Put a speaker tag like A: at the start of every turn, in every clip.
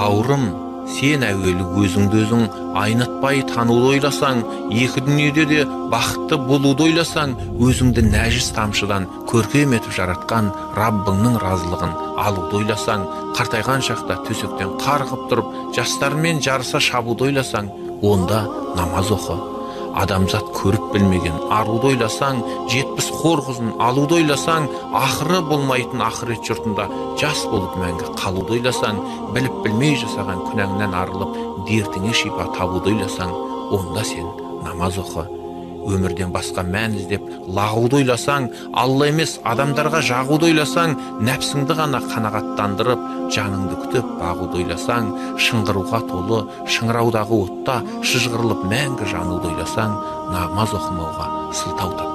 A: бауырым, сен әуелі өзіңді өзің айнытпай тануды ойласаң, екі дүниеде де бақытты болуды ойласаң, өзіңді нәжіс тамшыдан көркем етіп жаратқан Раббыңның разылығын алуды ойласаң, қартайған шақта төсектен қарғып тұрып, жастармен жарыса шабуды ойласаң, онда намаз оқы. Адамзат көріп білмеген аруды ойласаң, 70 хор қызын алуды ойласаң, ақыры болмайтын ақырет жұртында жас болып мәңгі қалуды ойласаң, біліп білмей жасаған күнәңнен арылып, дертіңе шипа табуды ойласаң, онда сен намаз оқы. Өмірден басқа мән іздеп лағуды ойласаң, Алла емес адамдарға жағуды ойласаң, нәпсіңді ғана қанағаттандырып, жаныңды күтіп бағуды ойласаң, шыңғыруға толы шыңыраудағы отта шыжғырылып мәңгі жануды ойласаң, намаз оқымауға сылтау тап.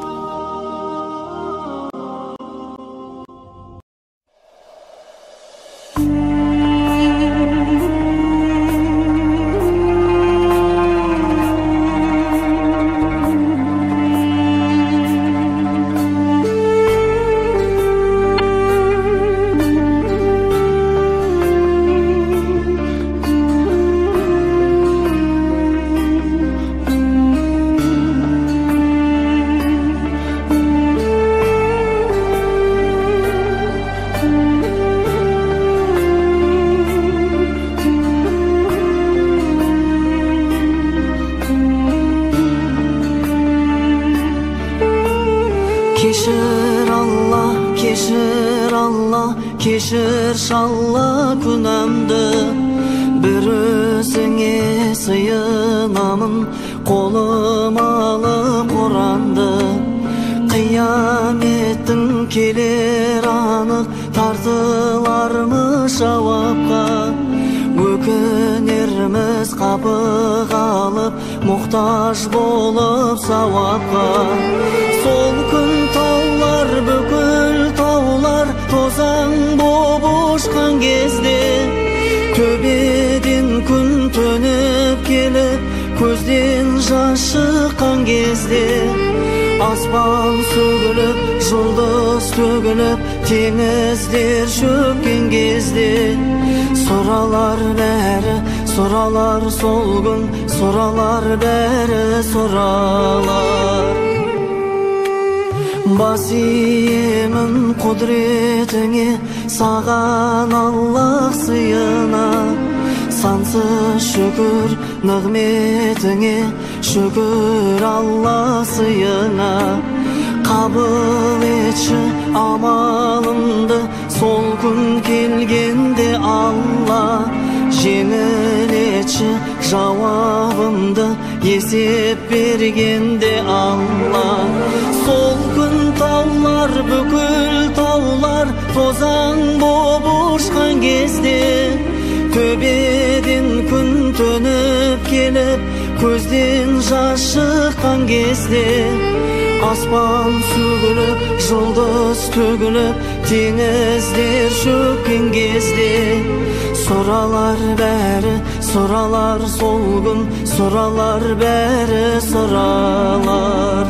B: Кешір күнәмді, бір өзіңе сыйынамын, қолым алып Құранды. Қияметтің келер анық, тартылармыз жауапқа, өкінерміз қапы қалып, мұқтаж болып сауапқа. Сол күн таулар, бүкіл таулар тозаң боп ұшқан кезде, төбеден күн төніп келіп, көзден жас шыққан кезде, аспан сөгіліп, жұлдыз төгіліп, теңіздер шөккен кезде, сұралар бәрі, сұралар сол күн, сұралар бәрі, сұралар. Бас иемін құдіретіңе, саған Аллах сыйына, сансыз шүкір нығметіңе, шүкір Аллах сыйына. Қабыл етші амалымды, сол күн келгенде Алла, жеңіл етші жауабымды, есеп бергенде Алла. Сол күн таулар, бүкіл таулар тозаң боп ұшқан кезде, төбеден күн төніп келіп, көзден жас шыққан кезде, аспан сөгіліп, жұлдыз төгіліп, теңіздер шөккен кезде, сұралар бәрі, сұралар сол күн, сұралар бәрі, сұралар.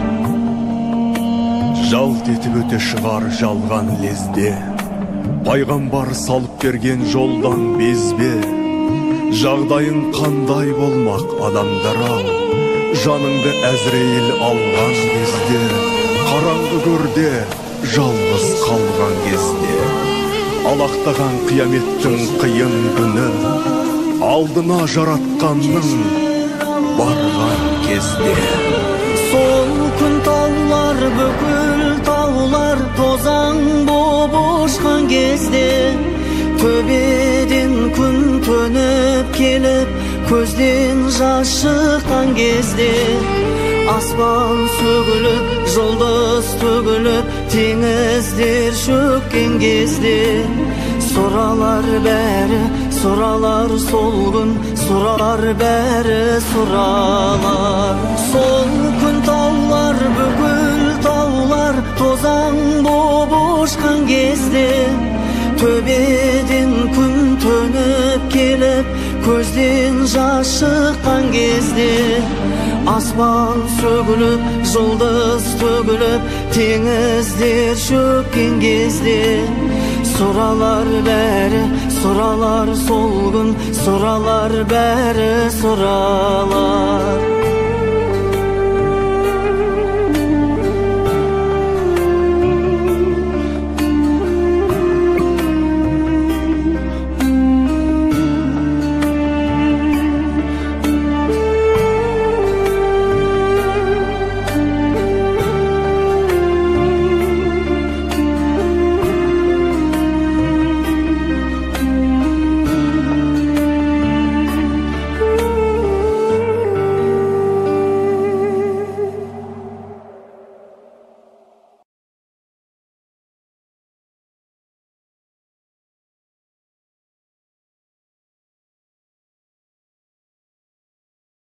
C: Жалт етіп өте шығар жалған лезде, пайғамбар салып берген жолдан безбе. Жағдайың қандай болмақ адамдар-ау, жаныңды Әзірейіл алған кезде, қараңғы көрде жалғыз қалған кезде, алақтаған қияметтің қиын күні, алдына жаратқанның барған кезде.
B: Сол күн таулар, бүкіл таулар тозаң боп ұшқан кезде, төбеден күн төніп келіп, көзден жас шыққан кезде, аспан сөгіліп, жұлдыз төгіліп, теңіздер шөккен кезде, сұралар бәрі, сұралар сол күн, сұралар бәрі, сұралар. Сол күн таулар, бүкіл таулар тозаң боп ұшқан кезде, төбеден күн төніп келіп, көзден жас шыққан кезде, аспан сөгіліп, жұлдыз төгіліп, теңіздер шөккен кезде, сұралар бәрі, Сұралар сол күн, сұралар бәрі сұралар.